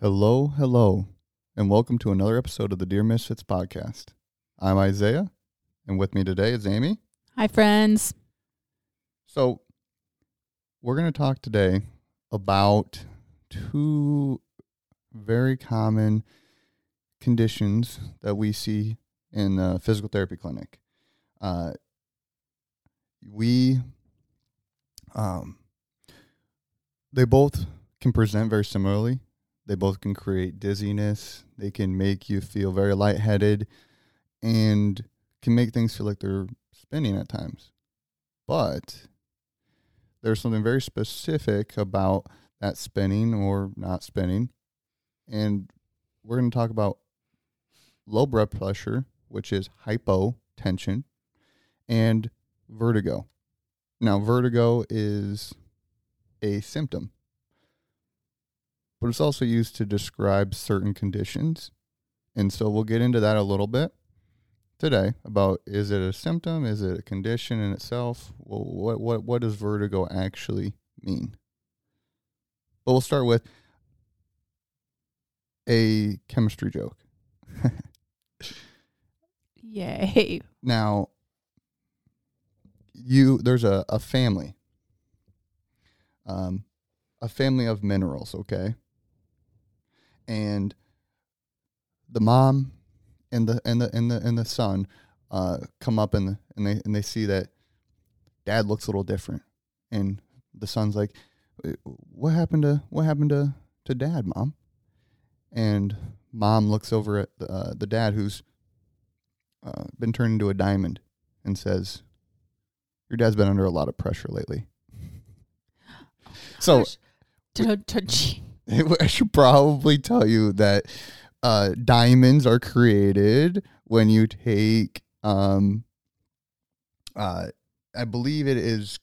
Hello, and welcome to another episode of the Dear Misfits podcast. I'm Isaiah, and with me today is Amy. Hi, friends. So, we're going to talk today about two very common conditions that we see in the physical therapy clinic. They both can present very similarly. They both can create dizziness. They can make you feel very lightheaded and can make things feel like they're spinning at times. But there's something very specific about that spinning or not spinning. And we're going to talk about low blood pressure, which is hypotension, and vertigo. Now, vertigo is a symptom, but it's also used to describe certain conditions. And so we'll get into that a little bit today about, is it a symptom? Is it a condition in itself? Well, what does vertigo actually mean? But we'll start with a chemistry joke. Yay. Now, there's a family. A family of minerals, okay? And the mom and the son come up and they see that dad looks a little different, and the son's like, what happened to dad, mom? And mom looks over at the dad, who's been turned into a diamond, and says, your dad's been under a lot of pressure lately. So I should probably tell you that diamonds are created when you take, I believe it is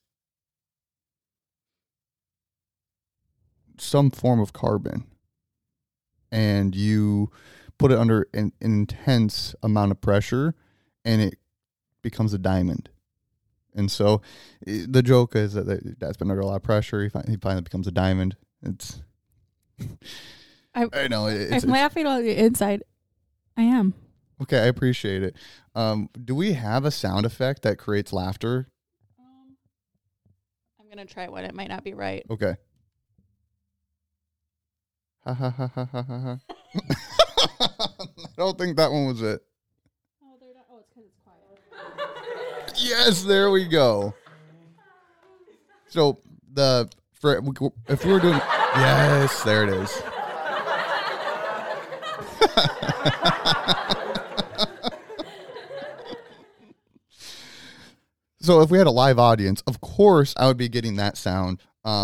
some form of carbon, and you put it under an intense amount of pressure, and it becomes a diamond. And so the joke is that dad's been under a lot of pressure. He finally becomes a diamond. I know. I'm laughing on the inside. I am. Okay, I appreciate it. Do we have a sound effect that creates laughter? I'm going to try one. It might not be right. Okay. Ha ha ha ha ha ha ha. I don't think that one was it. Oh, they're not. Oh, it's because it's quiet. Yes, there we go. So if we were doing, yes, there it is. So if we had a live audience, of course I would be getting that sound.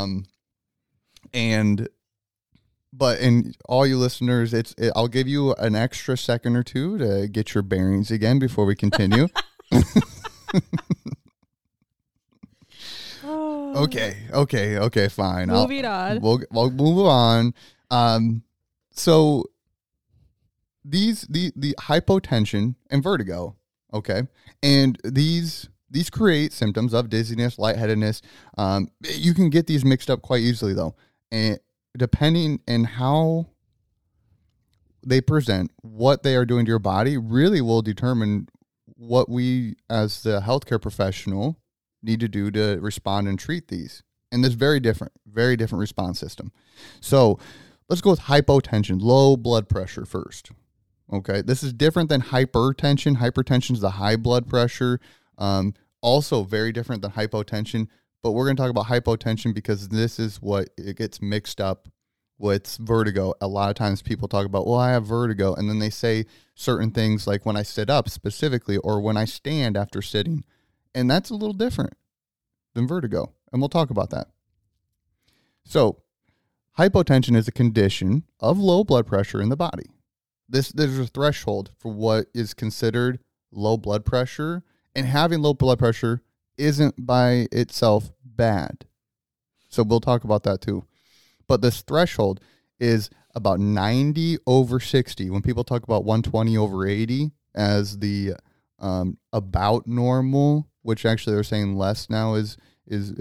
But in all you listeners, I'll give you an extra second or two to get your bearings again before we continue. Okay, fine. Moving on. We'll move on. So the hypotension and vertigo, okay, and these create symptoms of dizziness, lightheadedness. You can get these mixed up quite easily, though, and depending on how they present, what they are doing to your body really will determine what we, as the healthcare professional, need to do to respond and treat these. And there's very different response system. So let's go with hypotension, low blood pressure first. Okay, this is different than hypertension. Hypertension is the high blood pressure. Also very different than hypotension. But we're going to talk about hypotension because this is what it gets mixed up with vertigo. A lot of times people talk about, well, I have vertigo, and then they say certain things like when I sit up specifically, or when I stand after sitting. And that's a little different than vertigo, and we'll talk about that. So hypotension is a condition of low blood pressure in the body. There's a threshold for what is considered low blood pressure, and having low blood pressure isn't by itself bad. So we'll talk about that too. But this threshold is about 90 over 60. When people talk about 120 over 80 as the about normal, which actually they're saying less now is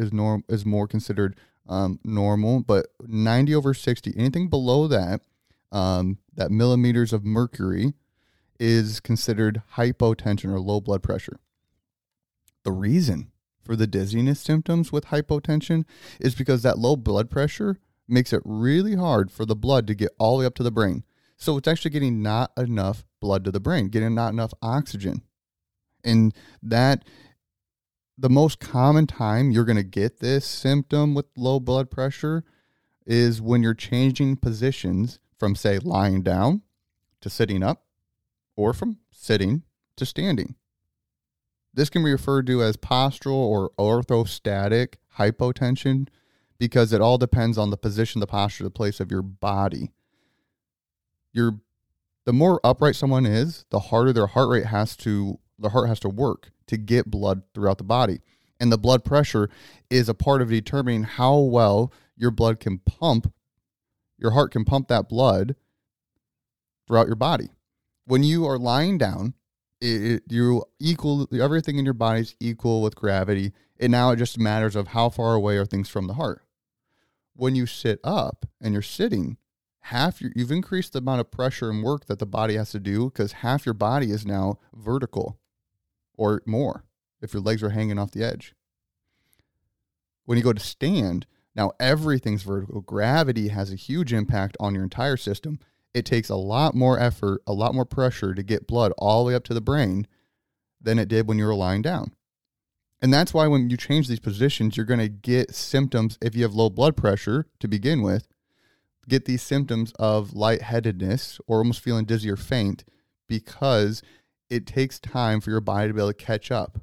more considered normal, but 90 over 60, anything below that that millimeters of mercury is considered hypotension or low blood pressure. The reason for the dizziness symptoms with hypotension is because that low blood pressure makes it really hard for the blood to get all the way up to the brain. So it's actually getting not enough blood to the brain, getting not enough oxygen. And that the most common time you're going to get this symptom with low blood pressure is when you're changing positions from, say, lying down to sitting up, or from sitting to standing. This can be referred to as postural or orthostatic hypotension because it all depends on the position, the posture, the place of your body. The more upright someone is, the harder their heart has to work to get blood throughout the body. And the blood pressure is a part of determining how well your blood can pump, your heart can pump that blood throughout your body. When you are lying down, everything in your body is equal with gravity, and now it just matters of how far away are things from the heart. When you sit up and you're sitting, you've increased the amount of pressure and work that the body has to do because half your body is now vertical or more if your legs are hanging off the edge. When you go to stand, now everything's vertical. Gravity has a huge impact on your entire system. It takes a lot more effort, a lot more pressure to get blood all the way up to the brain than it did when you were lying down. And that's why when you change these positions, you're going to get symptoms, if you have low blood pressure to begin with, get these symptoms of lightheadedness or almost feeling dizzy or faint because it takes time for your body to be able to catch up.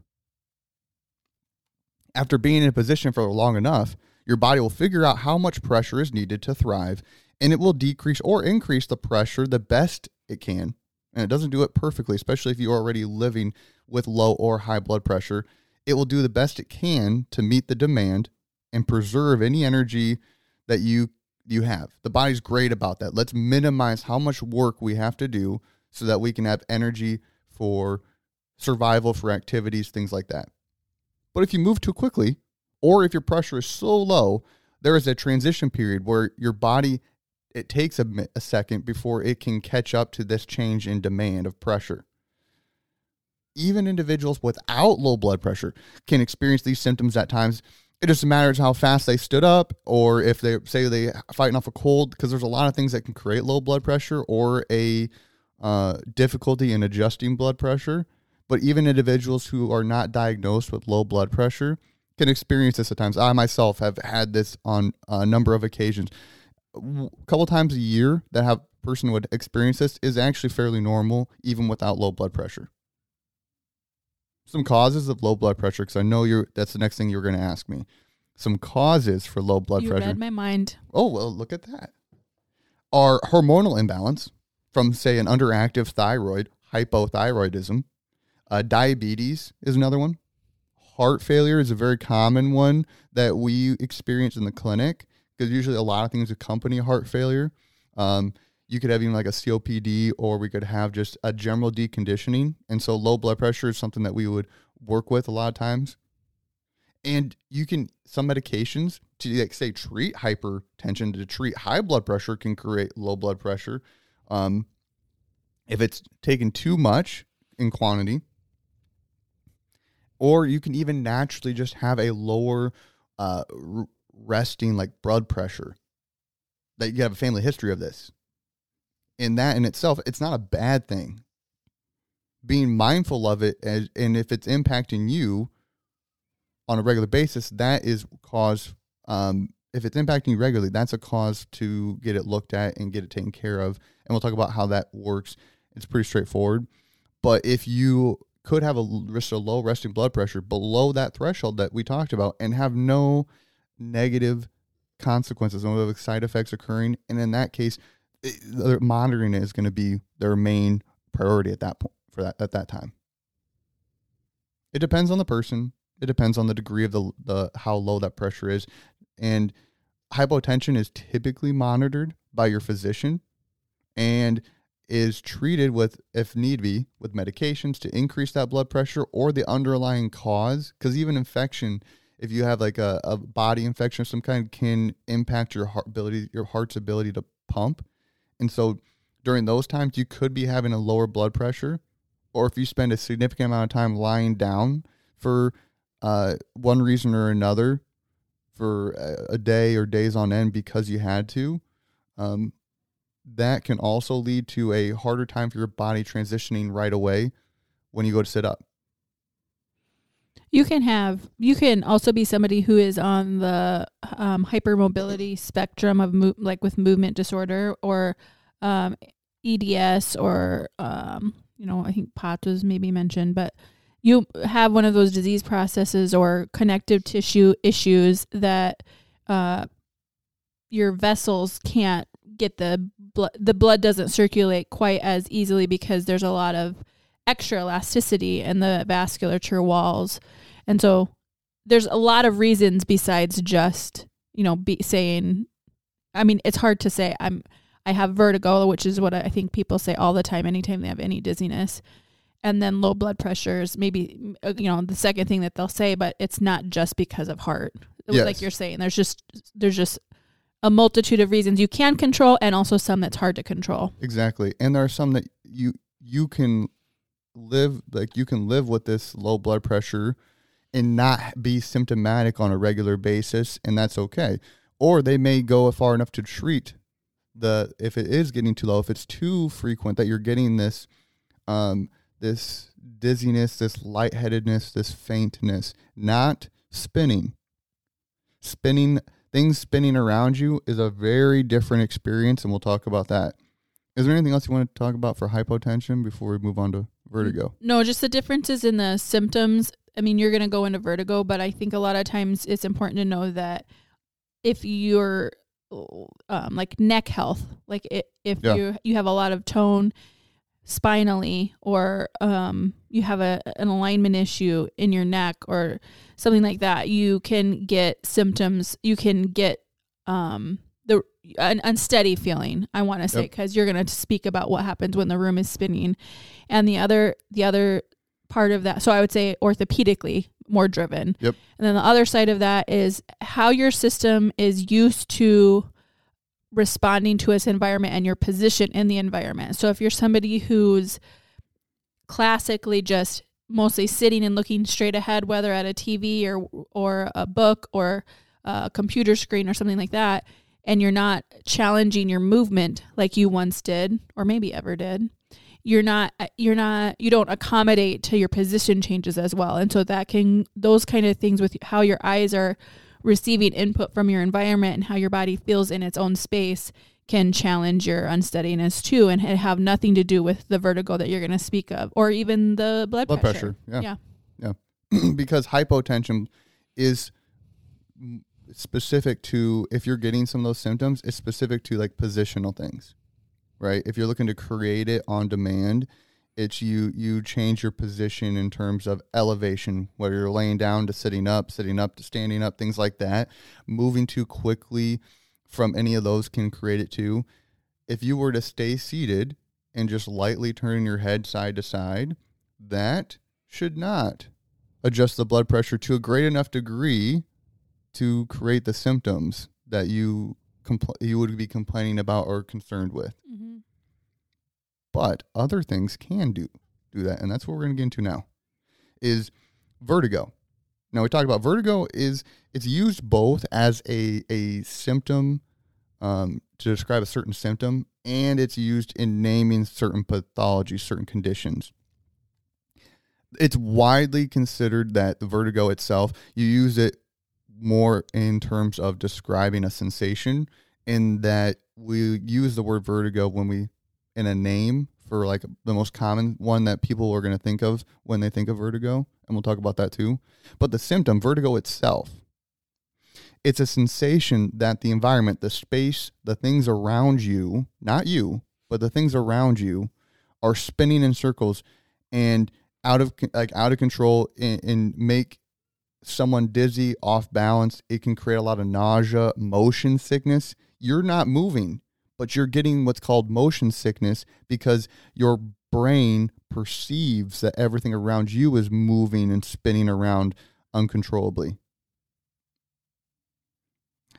After being in a position for long enough, your body will figure out how much pressure is needed to thrive, and it will decrease or increase the pressure the best it can. And it doesn't do it perfectly, especially if you're already living with low or high blood pressure. It will do the best it can to meet the demand and preserve any energy that you have. The body's great about that. Let's minimize how much work we have to do so that we can have energy for survival, for activities, things like that. But if you move too quickly, or if your pressure is so low, there is a transition period where your body, it takes a second before it can catch up to this change in demand of pressure. Even individuals without low blood pressure can experience these symptoms at times. It just matters how fast they stood up, or if they say they fighting off a cold, because there's a lot of things that can create low blood pressure or a difficulty in adjusting blood pressure. But even individuals who are not diagnosed with low blood pressure can experience this at times. I myself have had this on a number of occasions. A couple times a year that a person would experience this is actually fairly normal, even without low blood pressure. Some causes of low blood pressure, because I know that's the next thing you're going to ask me. Some causes for low blood pressure. You read my mind. Oh, well, look at that. Are hormonal imbalance from, say, an underactive thyroid, hypothyroidism. Diabetes is another one. Heart failure is a very common one that we experience in the clinic, because usually a lot of things accompany heart failure. You could have even like a COPD, or we could have just a general deconditioning. And so low blood pressure is something that we would work with a lot of times. And some medications to, like, say, treat hypertension, to treat high blood pressure, can create low blood pressure. If it's taken too much in quantity. Or you can even naturally just have a lower resting, like, blood pressure. That you have a family history of this. And that in itself, it's not a bad thing. Being mindful of it, and if it's impacting you on a regular basis, that is cause. If it's impacting you regularly, that's a cause to get it looked at and get it taken care of. And we'll talk about how that works. It's pretty straightforward. But if you could have a low resting blood pressure below that threshold that we talked about and have no negative consequences, no side effects occurring, and in that case, monitoring is going to be their main priority at that point at that time. It depends on the person. It depends on the degree of the how low that pressure is, and hypotension is typically monitored by your physician and is treated with, if need be, with medications to increase that blood pressure or the underlying cause. Because even infection, if you have like a body infection of some kind, can impact your heart's ability to pump. And so during those times, you could be having a lower blood pressure, or if you spend a significant amount of time lying down for one reason or another for a day or days on end because you had to, that can also lead to a harder time for your body transitioning right away when you go to sit up. You can also be somebody who is on the hypermobility spectrum of like with movement disorder or EDS or I think POTS was maybe mentioned, but you have one of those disease processes or connective tissue issues that your vessels can't get the blood doesn't circulate quite as easily because there's a lot of extra elasticity in the vasculature walls. And so there's a lot of reasons besides just, saying, I mean, it's hard to say I have vertigo, which is what I think people say all the time, anytime they have any dizziness. And then low blood pressures, maybe, the second thing that they'll say, but it's not just because of heart. Yes. Like you're saying, there's just a multitude of reasons you can control and also some that's hard to control. Exactly. And there are some that you can live with this low blood pressure and not be symptomatic on a regular basis, and that's okay. Or they may go far enough to treat if it is getting too low, if it's too frequent that you're getting this this dizziness, this lightheadedness, this faintness, not spinning. Things spinning around you is a very different experience, and we'll talk about that. Is there anything else you want to talk about for hypotension before we move on to vertigo? No, just the differences in the symptoms. I mean, you're going to go into vertigo, but I think a lot of times it's important to know that if you're like neck health, like if you have a lot of tone spinally, or you have an alignment issue in your neck or something like that, you can get symptoms. You can get an unsteady feeling, I want to say, because you're going to speak about what happens when the room is spinning. And the other part of that, so I would say orthopedically more driven. Yep. And then the other side of that is how your system is used to responding to its environment and your position in the environment. So if you're somebody who's classically just mostly sitting and looking straight ahead, whether at a TV or a book or a computer screen or something like that, and you're not challenging your movement like you once did or maybe ever did, you don't accommodate to your position changes as well. And so those kind of things with how your eyes are receiving input from your environment and how your body feels in its own space can challenge your unsteadiness too, and have nothing to do with the vertigo that you're going to speak of, or even the blood pressure. Yeah. Because hypotension is specific to, if you're getting some of those symptoms, it's specific to like positional things, right? If you're looking to create it on demand, it's you change your position in terms of elevation, whether you're laying down to sitting up to standing up, things like that. Moving too quickly from any of those can create it too. If you were to stay seated and just lightly turning your head side to side, that should not adjust the blood pressure to a great enough degree to create the symptoms that you would be complaining about or concerned with. Mm-hmm. But other things can do that, and that's what we're going to get into now, is vertigo. Now, we talked about vertigo it's used both as a symptom to describe a certain symptom, and it's used in naming certain pathologies, certain conditions. It's widely considered that the vertigo itself, you use it more in terms of describing a sensation, in that we use the word vertigo in a name for like the most common one that people are going to think of when they think of vertigo. And we'll talk about that too. But the symptom, vertigo itself, it's a sensation that the environment, the space, the things around you, not you, but the things around you are spinning in circles and out of control and make someone dizzy, off balance. It can create a lot of nausea, motion sickness. You're not moving, but you're getting what's called motion sickness because your brain perceives that everything around you is moving and spinning around uncontrollably.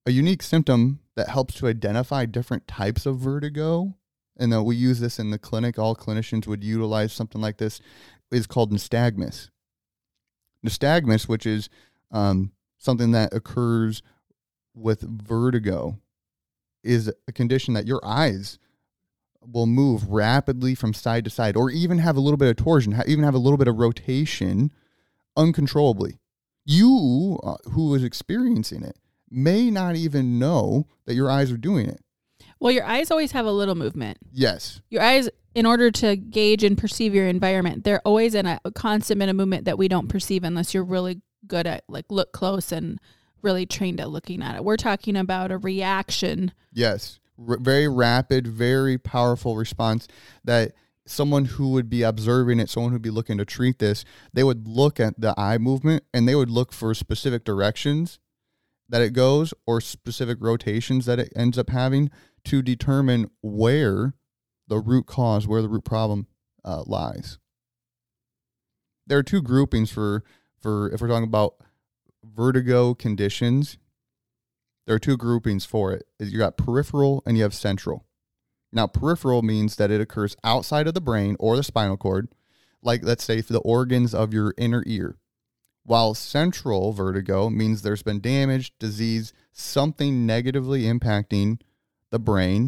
a unique symptom that helps to identify different types of vertigo, and we use this in the clinic, all clinicians would utilize something like this, is called nystagmus. Nystagmus, which is something that occurs with vertigo, is a condition that your eyes will move rapidly from side to side, or even have a little bit of torsion, even have a little bit of rotation uncontrollably. You, who is experiencing it, may not even know that your eyes are doing it. Well, your eyes always have a little movement. Yes. Your eyes, in order to gauge and perceive your environment, they're always in a constant bit of movement that we don't perceive unless you're really good at, like, look close and really trained at looking at it. We're talking about a reaction. Yes. Very rapid, very powerful response that someone who would be observing it, someone who'd be looking to treat this, they would look at the eye movement and they would look for specific directions that it goes or specific rotations that it ends up having to determine where the root cause, where the root problem lies. There are two groupings for if we're talking about vertigo conditions. There are two groupings for it. You got peripheral and you have central. Now, peripheral means that it occurs outside of the brain or the spinal cord, like, let's say, for the organs of your inner ear. While central vertigo means there's been damage, disease, something negatively impacting the brain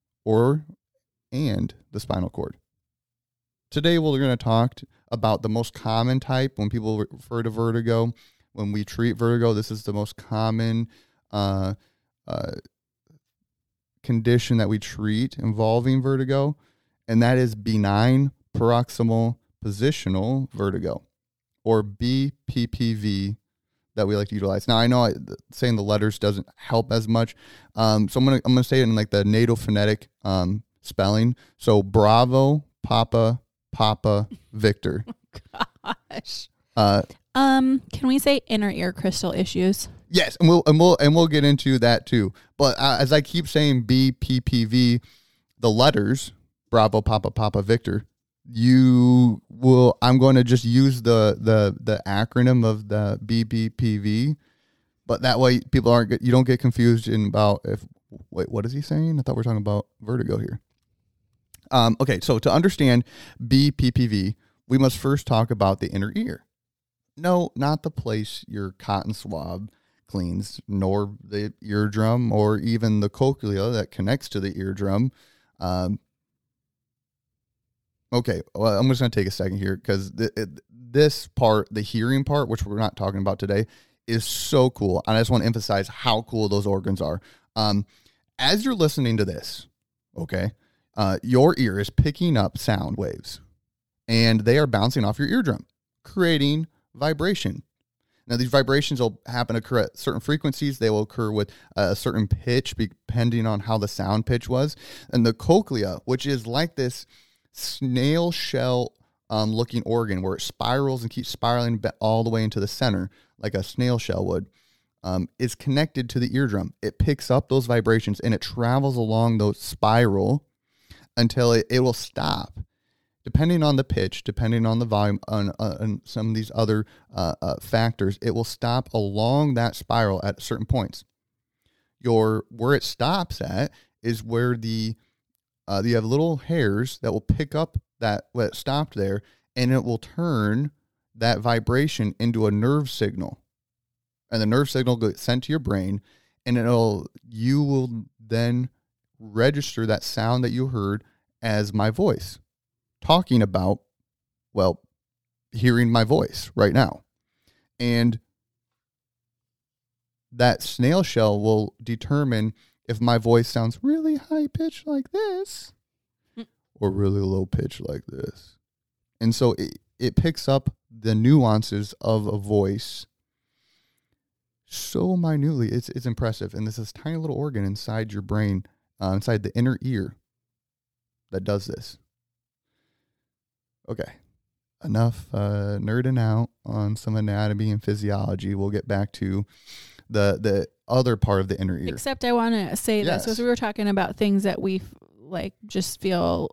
and the spinal cord. Today, we're going to talk about the most common type when people refer to vertigo. When we treat vertigo, this is the most common condition that we treat involving vertigo, and that is benign paroxysmal positional vertigo, or BPPV, that we like to utilize. Now, I know saying the letters doesn't help as much, so I'm gonna say it in like the NATO phonetic spelling. So Bravo, Papa, Victor. Gosh. Can we say inner ear crystal issues? Yes, and we'll get into that too. But as I keep saying BPPV, the letters Bravo, Papa, Victor, I'm going to just use the acronym of the BPPV, but that way people you don't get confused about what is he saying? I thought we were talking about vertigo here. Okay, so to understand BPPV, we must first talk about the inner ear. No, not the place your cotton swab cleans, nor the eardrum, or even the cochlea that connects to the eardrum. Okay, well, I'm just going to take a second here because this part, the hearing part, which we're not talking about today, is so cool. And I just want to emphasize how cool those organs are. As you're listening to this, okay, your ear is picking up sound waves, and they are bouncing off your eardrum, creating vibration. Now, these vibrations will happen to occur at certain frequencies. They will occur with a certain pitch, depending on how the sound pitch was. And the cochlea, which is like this snail shell looking organ where it spirals and keeps spiraling all the way into the center, like a snail shell would, is connected to the eardrum. It picks up those vibrations and it travels along those spiral until it will stop. Depending on the pitch, depending on the volume, on some of these other factors, it will stop along that spiral at certain points. Where it stops at is where you have little hairs that will pick up what it stopped there, and it will turn that vibration into a nerve signal. And the nerve signal gets sent to your brain, and you will then register that sound that you heard as my voice. Talking about, well, hearing my voice right now. And that snail shell will determine if my voice sounds really high pitched like this or really low pitched like this. And so it picks up the nuances of a voice so minutely. It's impressive. And there's this tiny little organ inside your brain, inside the inner ear, that does this. Okay, enough nerding out on some anatomy and physiology. We'll get back to the other part of the inner ear. Except I want to say Yes. this, as we were talking about things that we just feel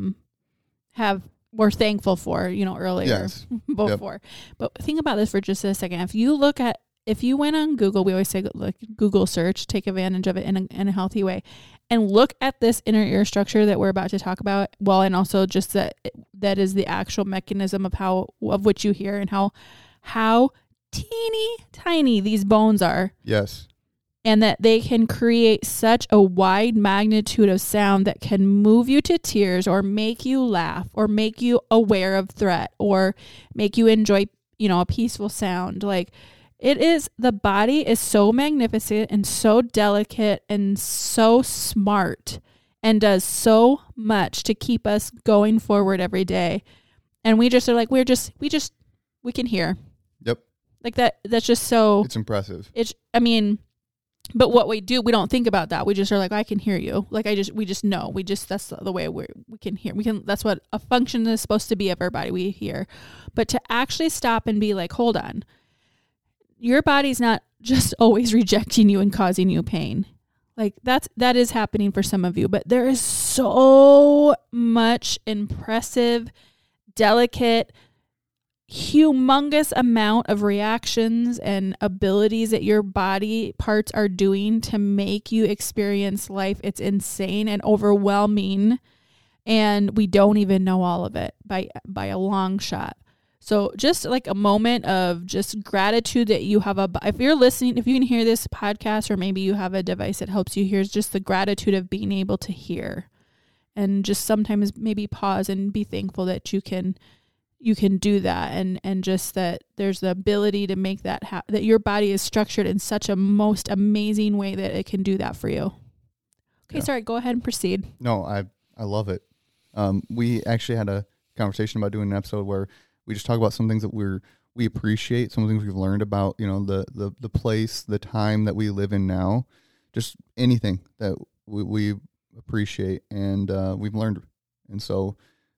we're thankful for, earlier Yes. before. Yep. But think about this for just a second. If you look at if you went on Google, we always say like Google search, take advantage of it in a healthy way, and look at this inner ear structure that we're about to talk about. Well, and also just that is the actual mechanism of which you hear and how teeny tiny these bones are. Yes. And that they can create such a wide magnitude of sound that can move you to tears or make you laugh or make you aware of threat or make you enjoy, a peaceful sound. Like the body is so magnificent and so delicate and so smart and does so much to keep us going forward every day. And we just are like, we can hear. Yep. Like that's just so. It's impressive. But what we do, we don't think about that. We just are like, I can hear you. Like we just know. That's the way we can hear. That's what a function is supposed to be of our body. We hear. But to actually stop and be like, hold on. Your body's not just always rejecting you and causing you pain. Like that is happening for some of you, but there is so much impressive, delicate, humongous amount of reactions and abilities that your body parts are doing to make you experience life. It's insane and overwhelming, and we don't even know all of it by a long shot. So just like a moment of just gratitude that you have if you're listening, if you can hear this podcast, or maybe you have a device that helps you hear, just the gratitude of being able to hear, and just sometimes maybe pause and be thankful that you can do that, and just that there's the ability to make that that your body is structured in such a most amazing way that it can do that for you. Okay, Sorry, go ahead and proceed. No, I love it. We actually had a conversation about doing an episode where we just talk about some things that we appreciate, some things we've learned about, the place, the time that we live in now, just anything that we appreciate and we've learned. And so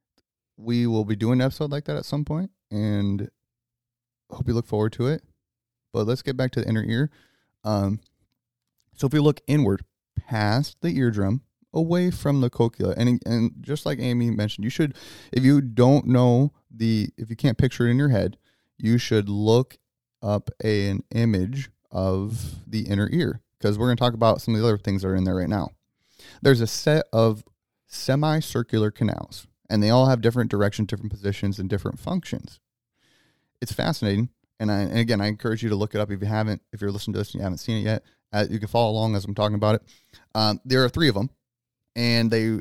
we will be doing an episode like that at some point, and hope you look forward to it. But let's get back to the inner ear. So if we look inward, past the eardrum, away from the cochlea, and just like Amy mentioned, you should, if you don't know if you can't picture it in your head, you should look up an image of the inner ear, because we're going to talk about some of the other things that are in there right now. There's a set of semicircular canals, and they all have different directions, different positions, and different functions. It's fascinating, and again, I encourage you to look it up if you're listening to this and you haven't seen it yet. You can follow along as I'm talking about it. There are 3 of them, and they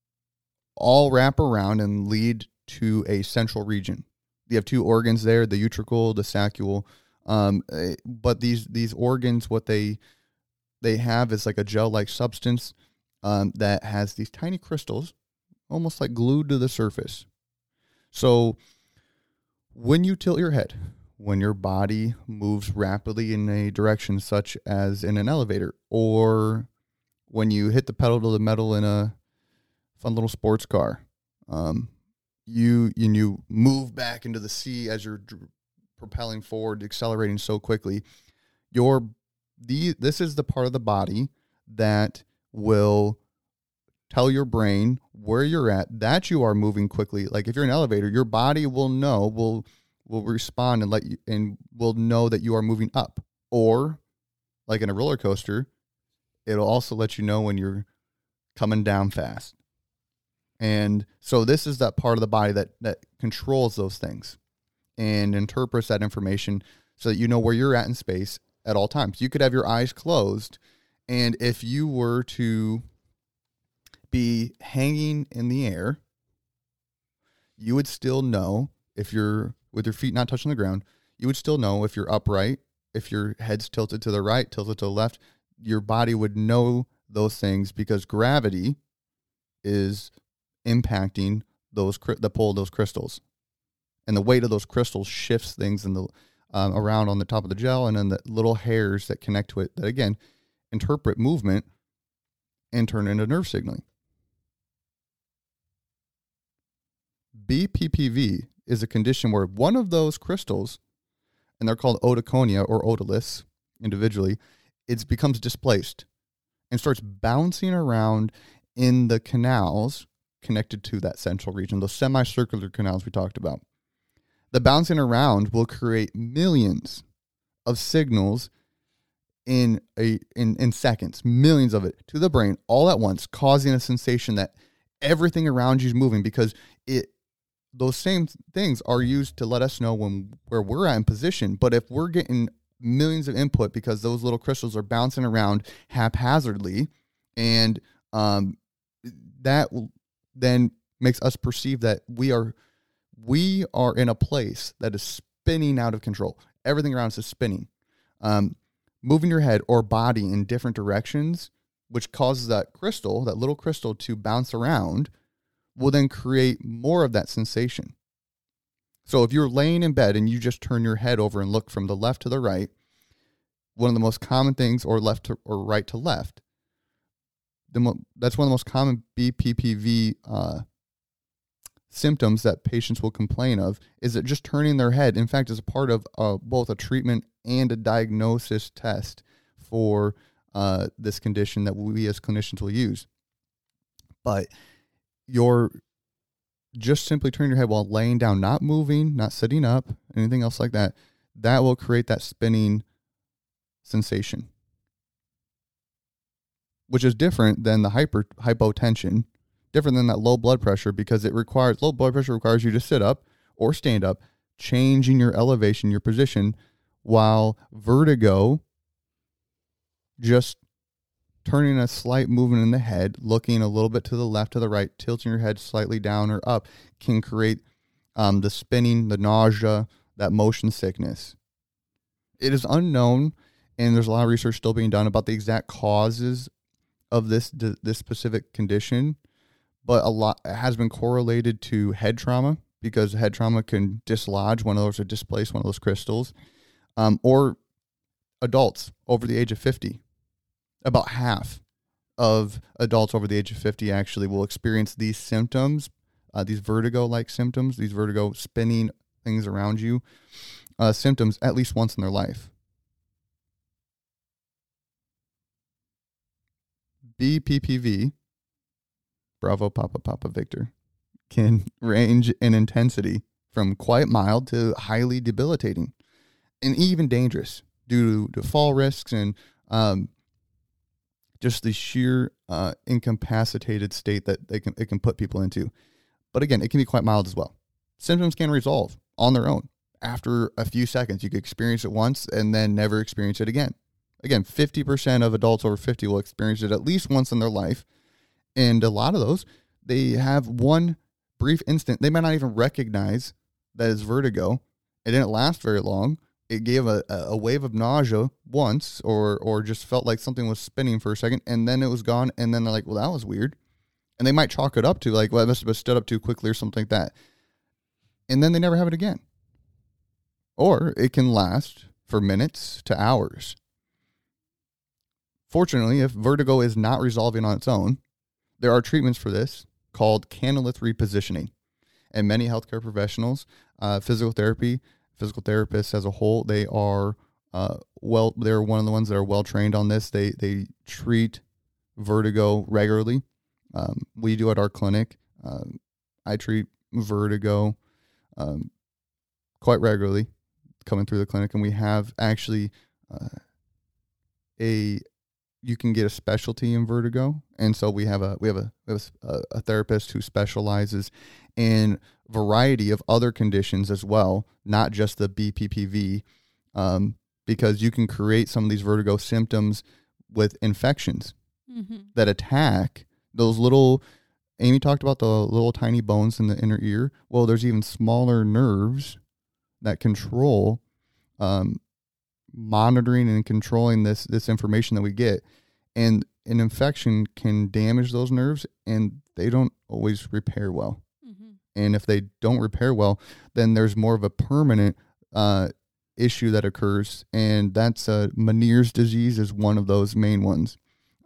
all wrap around and lead to a central region. You have 2 organs there, the utricle, the saccule. But these organs, what they have is like a gel-like substance that has these tiny crystals, almost like glued to the surface. So when you tilt your head, when your body moves rapidly in a direction such as in an elevator, or when you hit the pedal to the metal in a fun little sports car, you move back into the sea as you're propelling forward, accelerating so quickly. This is the part of the body that will tell your brain where you're at, that you are moving quickly. Like if you're in an elevator, your body will know, will respond and will know that you are moving up. Or like in a roller coaster, it'll also let you know when you're coming down fast. And so this is that part of the body that controls those things and interprets that information so that you know where you're at in space at all times. You could have your eyes closed, and if you were to be hanging in the air, you would still know, if you're with your feet not touching the ground, you would still know if you're upright, if your head's tilted to the right, tilted to the left. Your body would know those things because gravity is impacting the pull of those crystals, and the weight of those crystals shifts things in the around on the top of the gel, and then the little hairs that connect to it that again interpret movement and turn into nerve signaling. BPPV is a condition where one of those crystals, and they're called otoconia or otoliths individually, it becomes displaced and starts bouncing around in the canals connected to that central region, those semicircular canals we talked about. The bouncing around will create millions of signals in seconds, millions of it to the brain all at once, causing a sensation that everything around you is moving, because those same things are used to let us know where we're at in position. But if we're getting millions of input because those little crystals are bouncing around haphazardly, and that then makes us perceive that we are in a place that is spinning out of control. Everything around us is spinning. Moving your head or body in different directions, which causes that little crystal to bounce around, will then create more of that sensation. So if you're laying in bed and you just turn your head over and look from the left to the right, one of the most common things, or left to, or right to left, that's one of the most common BPPV symptoms that patients will complain of, is that just turning their head, in fact, is a part of both a treatment and a diagnosis test for this condition that we as clinicians will use. But you're just simply turning your head while laying down, not moving, not sitting up, anything else like that, that will create that spinning sensation, which is different than the hypotension, different than that low blood pressure, because low blood pressure requires you to sit up or stand up, changing your elevation, your position, while vertigo, just turning a slight movement in the head, looking a little bit to the left, to the right, tilting your head slightly down or up, can create the spinning, the nausea, that motion sickness. It is unknown, and there's a lot of research still being done about the exact causes of this specific condition, but a lot has been correlated to head trauma, because head trauma can dislodge one of those or displace one of those crystals, or adults over the age of 50. About half of adults over the age of 50 actually will experience these symptoms, these vertigo-like symptoms, these vertigo spinning things around you, symptoms at least once in their life. BPPV, Bravo Papa Papa Victor, can range in intensity from quite mild to highly debilitating, and even dangerous due to fall risks and just the sheer incapacitated state that it can put people into. But again, it can be quite mild as well. Symptoms can resolve on their own. After a few seconds, you could experience it once and then never experience it again. Again, 50% of adults over 50 will experience it at least once in their life. And a lot of those, they have one brief instant. They might not even recognize that it's vertigo. It didn't last very long. It gave a wave of nausea once, or just felt like something was spinning for a second, and then it was gone, and then they're like, well, that was weird. And they might chalk it up to, like, well, I must have stood up too quickly or something like that. And then they never have it again. Or it can last for minutes to hours. Fortunately, if vertigo is not resolving on its own, there are treatments for this called canalith repositioning. And many healthcare professionals, physical therapists as a whole, they are they're one of the ones that are well trained on this. They treat vertigo regularly. We do at our clinic. I treat vertigo quite regularly coming through the clinic, and we have actually you can get a specialty in vertigo, and so we have a therapist who specializes in variety of other conditions as well, not just the BPPV, because you can create some of these vertigo symptoms with infections that attack those little. Amy talked about the little tiny bones in the inner ear. Well, there's even smaller nerves that control monitoring and controlling this information that we get. And an infection can damage those nerves, and they don't always repair well. And if they don't repair well, then there's more of a permanent issue that occurs, and that's Meniere's disease is one of those main ones.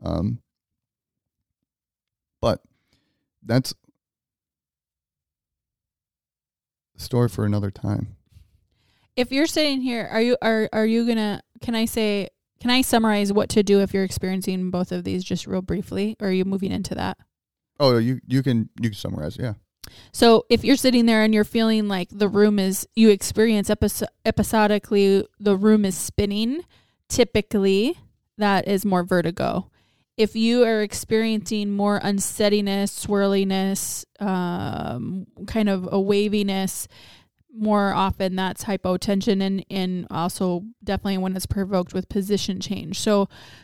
But that's a story for another time. If you're sitting here, are you gonna? Can I summarize what to do if you're experiencing both of these just real briefly, or are you moving into that? Oh, you can summarize, yeah. So if you're sitting there and you're feeling like the room is, you experience episodically, the room is spinning, typically that is more vertigo. If you are experiencing more unsteadiness, swirliness, kind of a waviness, more often that's hypotension, and also definitely when it's provoked with position change. So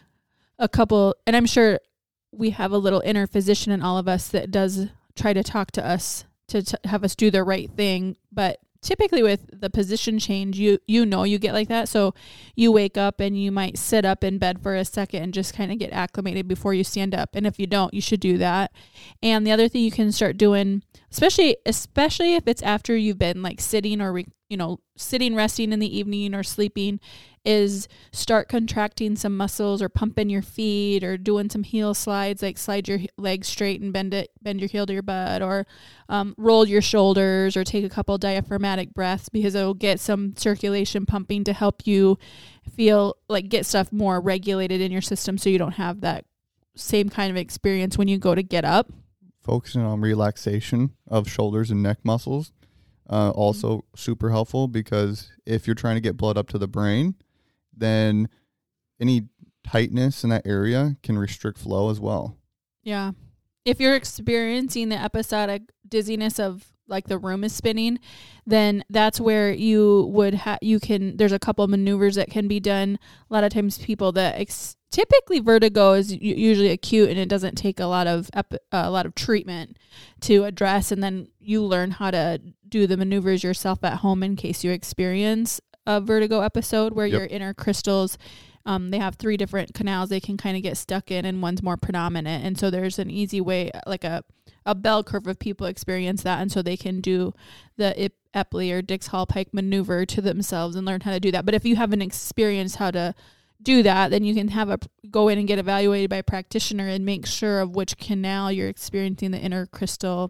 and I'm sure we have a little inner physician in all of us that does try to talk to us to have us do the right thing. But typically with the position change, you get like that. So you wake up and you might sit up in bed for a second and just kind of get acclimated before you stand up. And if you don't, you should do that. And the other thing you can start doing, especially if it's after you've been like sitting or sitting, resting in the evening or sleeping, is start contracting some muscles or pumping your feet or doing some heel slides, like slide your legs straight and bend your heel to your butt, or roll your shoulders, or take a couple diaphragmatic breaths, because it'll get some circulation pumping to help you feel like get stuff more regulated in your system, so you don't have that same kind of experience when you go to get up. Focusing on relaxation of shoulders and neck muscles, also super helpful, because if you're trying to get blood up to the brain, then any tightness in that area can restrict flow as well. Yeah. If you're experiencing the episodic dizziness of like the room is spinning, then that's where you would there's a couple of maneuvers that can be done. A lot of times people typically vertigo is usually acute, and it doesn't take a lot of treatment to address. And then you learn how to do the maneuvers yourself at home in case you experience a vertigo episode where your inner crystals, they have 3 different canals they can kind of get stuck in, and one's more predominant. And so there's an easy way, like a bell curve of people experience that. And so they can do the Epley or Dix-Hallpike maneuver to themselves and learn how to do that. But if you haven't experienced how to do that, then you can go in and get evaluated by a practitioner and make sure of which canal you're experiencing the inner crystal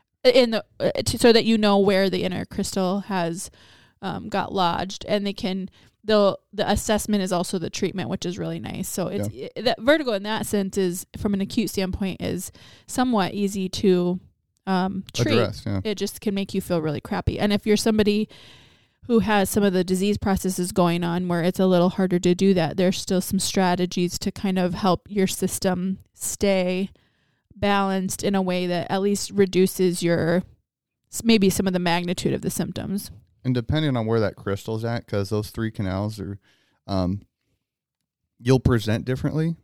so that you know where the inner crystal has got lodged, and the assessment is also the treatment, which is really nice. So that vertigo in that sense is, from an acute standpoint, is somewhat easy to treat. Address, yeah. It just can make you feel really crappy. And if you're somebody who has some of the disease processes going on where it's a little harder to do that, there's still some strategies to kind of help your system stay balanced in a way that at least reduces maybe some of the magnitude of the symptoms. And depending on where that crystal's at, because those 3 canals are, you'll present differently,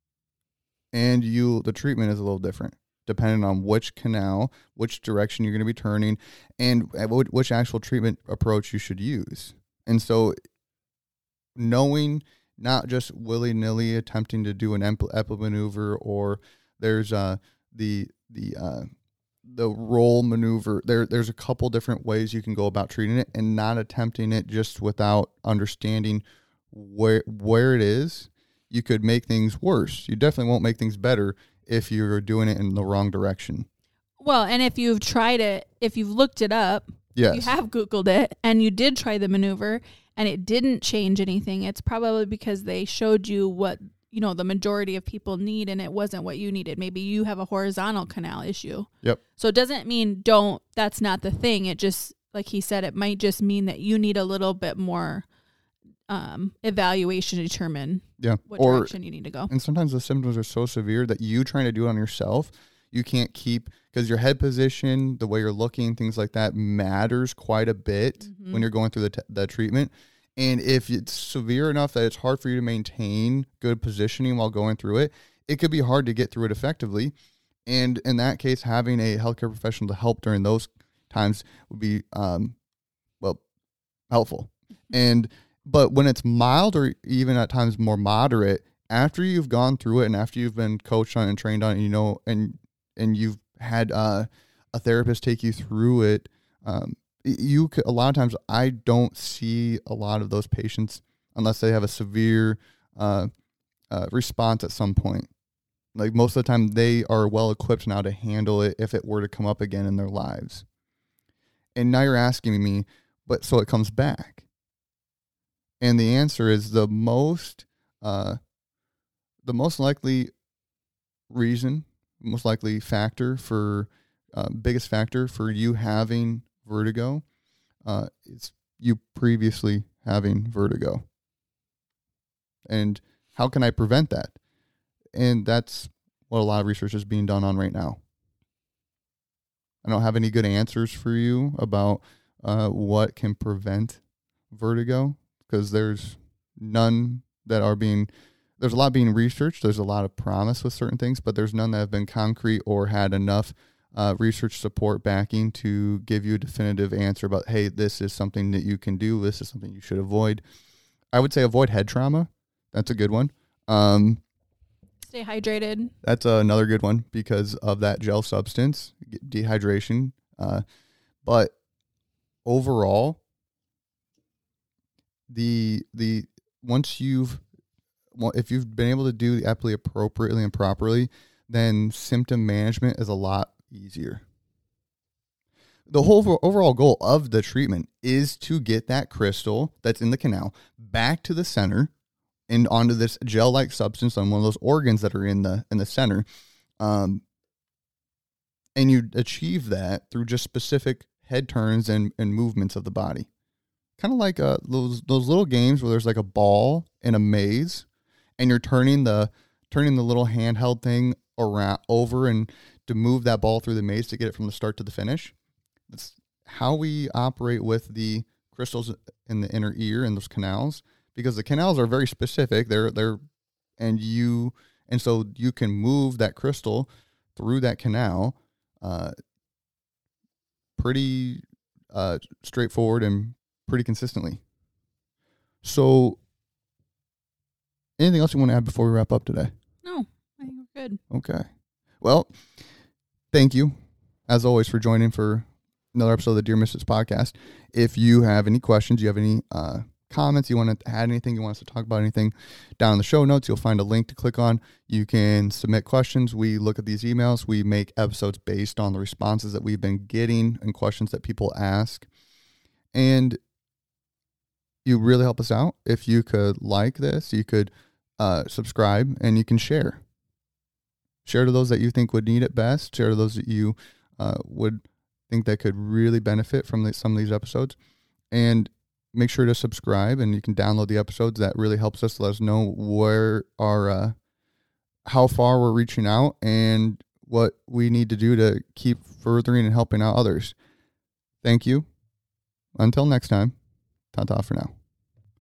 and the treatment is a little different depending on which canal, which direction you're going to be turning, and which actual treatment approach you should use. And so, knowing, not just willy-nilly attempting to do an Epley maneuver, or there's the roll maneuver. There's a couple different ways you can go about treating it, and not attempting it just without understanding where it is. You could make things worse. You definitely won't make things better if you're doing it in the wrong direction. Well, and if you've tried it, if you've looked it up, yes, you have Googled it, and you did try the maneuver and it didn't change anything, it's probably because they showed you what the majority of people need, and it wasn't what you needed. Maybe you have a horizontal canal issue. Yep. So it doesn't mean that's not the thing. It just, like he said, it might just mean that you need a little bit more evaluation to determine what direction you need to go. And sometimes the symptoms are so severe that you trying to do it on yourself, you can't keep, because your head position, the way you're looking, things like that matters quite a bit when you're going through the treatment. And if it's severe enough that it's hard for you to maintain good positioning while going through it, it could be hard to get through it effectively. And in that case, having a healthcare professional to help during those times would be, helpful. But when it's mild, or even at times more moderate, after you've gone through it and after you've been coached on it and trained on it, and you've had a therapist take you through it, you could, a lot of times I don't see a lot of those patients unless they have a severe response at some point. Like, most of the time they are well equipped now to handle it if it were to come up again in their lives. And now you're asking me, but so it comes back. And the answer is the most likely reason, most likely factor for biggest factor for you having vertigo is you previously having vertigo. And how can I prevent that? And that's what a lot of research is being done on right now. I don't have any good answers for you about what can prevent vertigo, because there's none that are being, there's a lot being researched. There's a lot of promise with certain things, but there's none that have been concrete or had enough research support backing to give you a definitive answer about, hey, this is something that you can do. This is something you should avoid. I would say avoid head trauma. That's a good one. Stay hydrated. That's another good one because of that gel substance, dehydration. But overall, if you've been able to do the epi appropriately and properly, then symptom management is a lot easier. The whole overall goal of the treatment is to get that crystal that's in the canal back to the center and onto this gel-like substance on one of those organs that are in the center. And you achieve that through just specific head turns and movements of the body. Kind of like those little games where there's like a ball in a maze and you're turning the little handheld thing around over and to move that ball through the maze to get it from the start to the finish. That's how we operate with the crystals in the inner ear and those canals, because the canals are very specific. So you can move that crystal through that canal pretty straightforward and pretty consistently. So anything else you want to add before we wrap up today? No, I think we're good. Okay. Well, thank you, as always, for joining for another episode of the Dear Misfits podcast. If you have any questions, you have any comments, you want to add anything, you want us to talk about anything, down in the show notes, you'll find a link to click on. You can submit questions. We look at these emails. We make episodes based on the responses that we've been getting and questions that people ask. And you really help us out. If you could like this, you could subscribe, and you can share. Share to those that you think would need it best. Share to those that you would think that could really benefit from some of these episodes. And make sure to subscribe, and you can download the episodes. That really helps us, let us know where our how far we're reaching out and what we need to do to keep furthering and helping out others. Thank you. Until next time, ta-ta for now.